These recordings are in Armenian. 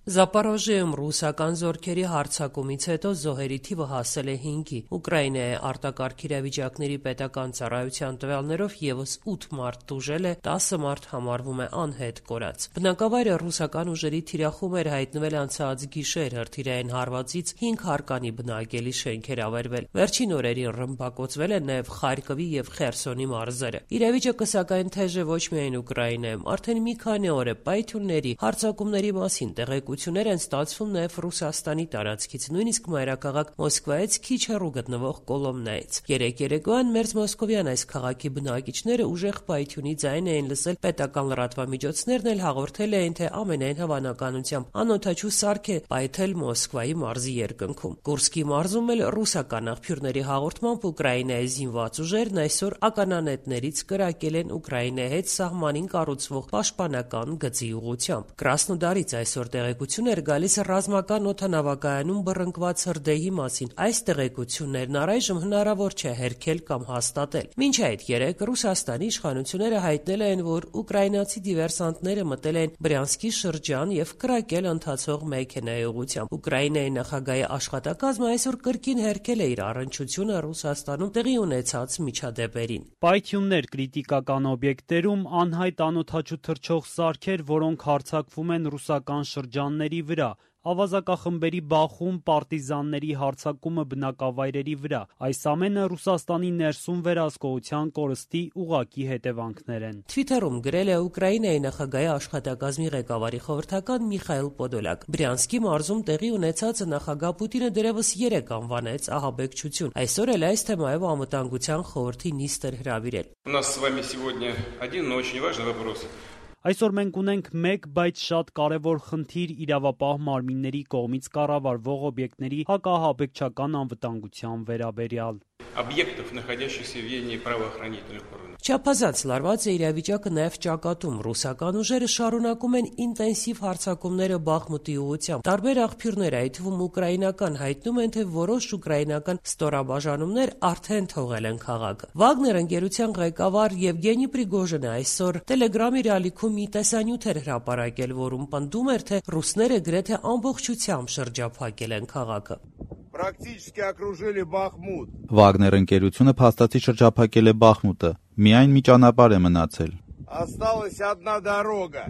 Զապարոժիում ռուսական զորքերի հարձակումից հետո զոհերի թիվը հասել է 5-ի։ Ուկրաինայի արտակարգ իրավիճակների պետական ծառայության տվյալներով ևս 8 մարդ տուժել է, 10 մարդ համարվում է անհետ կորած։ Բնակավայրը ռուսական ուժերի թիրախում էր հայտնվել անցած գիշեր, հրթիռային հարվածից 5 հարկանի բնակելի շենք էր ավերվել։ Վերջին օրերին ռմբակոծվել են նաև Խարկովի եւ Խերսոնի մարզերը։ Իրավիճակը սակայն թեժ է ոչ միայն Ուկրաինայում, արդեն մի քանի օր է պայթյունների, հարձակումների մասին տեղեկություններ են ստացվում նաև Ռուսաստանի տարածքից, նույնիսկ մայրաքաղաք Մոսկվայից քիչ հեռու գտնվող Կոլոմնայից։ Երեկ երեկոյան Մերձմոսկովյան այս քաղաքի բնակիչները ուժեղ պայթյունի ձայն էին լսել, պետական լրատվամիջոցներն էլ հաղորդել էին, թե ամենայն հավանականությամբ անօդաչու սարք է պայթել Մոսկվայի մարզի երկնքում։ Կուրսկի մարզում էլ ռուսական աղբյուրների հաղորդմամբ Ուկրաինայի զինված ուժերն այսօր ականանետներից կրակել են Ուկրաինայի հետ սահմանին կառուցվող պաշտպանական գծի ուղղությամբ։ Կրասնոդարից այսօր տեղեկություն էր գալիս ռազմական օդանավակայանում բռնկված հրդեհի մասին։ Այս տեղեկություններն առայժմ հնարավոր չէ հերքել կամ հաստատել։ Մինչ այդ երեկ Ռուսաստանի իշխանությունները հայտնել են, որ ուկրաինացի դիվերսանտները մտել են Բրյանսկի շրջան եւ կրակել ընթացող մեքենայի ուղղությամբ։ Ուկրաինայի նախագահի աշխատակազմը այսօր կրկին հերքել է իր առնչությունը Ռուսաստանում տեղի ունեցած միջադեպերին։ Պայթյուններ կրիտիկական օբյեկտերում, անհայտ անօդաչու թռչող սարքեր, որոնք հարձակվում են ռուսական շրջանների վրա, ավազակախմբերի բախում, պարտիզանների հարձակումը բնակավայրերի վրա։ Այս ամենը Ռուսաստանի ներսում վերահսկողության կորստի ուղղակի հետևանքներ են։ Թվիթերում գրել է Ուկրաինայի նախագահի աշխատակազմի ղեկավարի խորհրդական Միխայիլ Պոդոլյակ։ Բրյանսկի մարզում տեղի ունեցածը նախագահ Պուտինը դեռևս 3 անվանեց ահաբեկչություն։ Այսօր էլ այս թեմայով անվտանգության խորհրդի նիստ էր հրավիրել։ У нас с вами сегодня один, но очень важный вопрос. Այսօր մենք ունենք մեկ, բայց շատ կարևոր խնդիր իրավապահ մարմինների կողմից կառավարվող օբյեկտների հակահաբեկչական անվտանգության վերաբերյալ։ Объектов, находящихся в ведении правоохранительных органов. Չափազանց լարված է իրավիճակը նաև ճակատում։ Ռուսական ուժերը շարունակում են ինտենսիվ հարձակումները Բախմուտի ուղղությամբ։ Տարբեր աղբյուրներ, այդ թվում ուկրաինական, հայտնում են, թե որոշ ուկրաինական ստորաբաժանումներ արդեն թողել են քաղաքը։ Վագներ ընկերության ղեկավար Եվգենի Պրիգոժինը այսօր Telegram իր ալիքում մի տեսանյութ էր հրապարակել, որում պնդում էր, թե ռուսները գրեթե ամբողջությամբ շրջափակել են քաղաքը։ Практически окружили Бахмут. Վագներ ընկերությունը փաստացի շրջափակել է Բախմուտը։ Միայն մի ճանապարհ է մնացել։ Осталась одна дорога.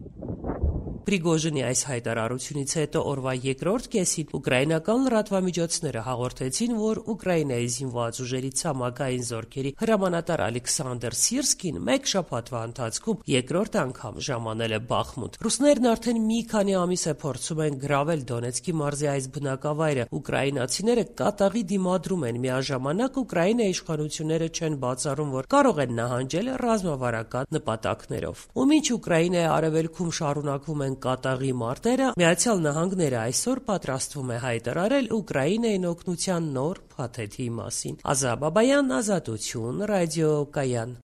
Պրիգոժինի այս հայտարարությունից հետո օրվա երկրորդ կեսին ուկրաինական լրատվամիջոցները հաղորդեցին, որ Ուկրաինայի զինված ուժերի ցամաքային զորքերի հրամանատար Ալեքսանդր Սիրսկին մեկ շաբաթվա ընթացքում երկրորդ անգամ ժամանել է Բախմուտ։ Ռուսներն արդեն մի քանի ամիս է փորձում են գրավել Դոնեցկի մարզի այս բնակավայրը։ Ուկրաինացիները կատաղի դիմադրում են, միաժամանակ Ուկրաինայի իշխանությունները չեն բացառում, որ կարող են նահանջել ռազմավարական նպատակներով։ Ու մինչ Ուկրաինայի արևելքում շարունակվում են կատաղի մարտերը, Միացյալ Նահանգները այսօր պատրաստվում է հայտարարել Ուկրաինային օգնության նոր փաթեթի մասին։ Ազա Բաբայան, Ազատություն, Ռադիո Կայան։